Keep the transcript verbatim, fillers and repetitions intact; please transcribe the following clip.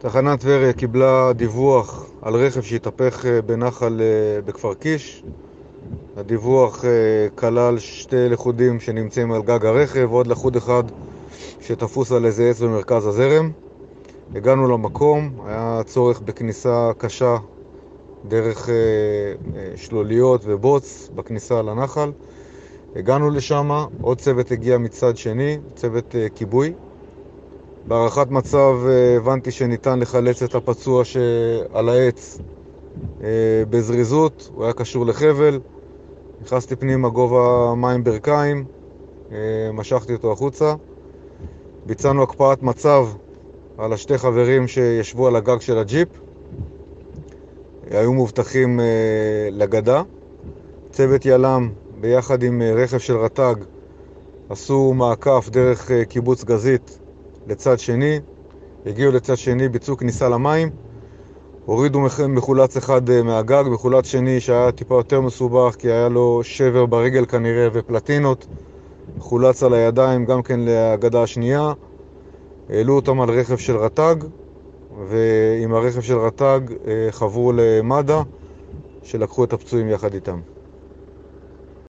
תחנת טבריה קיבלה דיווח על רכב שהתהפך בנחל בכפר קיש. הדיווח כלל שתי לחודים שנמצאים על גג הרכב ועוד לחוד אחד שתפוס על איזה עץ במרכז הזרם. הגענו למקום, היה צורך בכניסה קשה דרך שלוליות ובוץ בכניסה לנחל. הגענו לשם, עוד צוות הגיע מצד שני, צוות כיבוי. בהערכת מצב הבנתי שניתן לחלץ את הפצוע שעל העץ בזריזות, הוא היה קשור לחבל. נכנסתי פנימה גובה מים ברכיים, משכתי אותו החוצה. ביצענו הקפאת מצב על השתי חברים שישבו על הגג של הג'יפ, היו מובטחים לגדה. צוות ילם ביחד עם רכב של רט"ג עשו מעקף דרך קיבוץ גזית לצד שני, הגיעו לצד שני, ביצעו כניסה למים, הורידו מחולץ אחד מהגג, מחולץ שני שהיה טיפה יותר מסובך כי היה לו שבר ברגל כנראה ופלטינות, חולץ על הידיים גם כן להגדה השנייה. העלו אותם על רכב של רט"ג, ועם הרכב של רט"ג חברו למד"א שלקחו את הפצועים יחד איתם.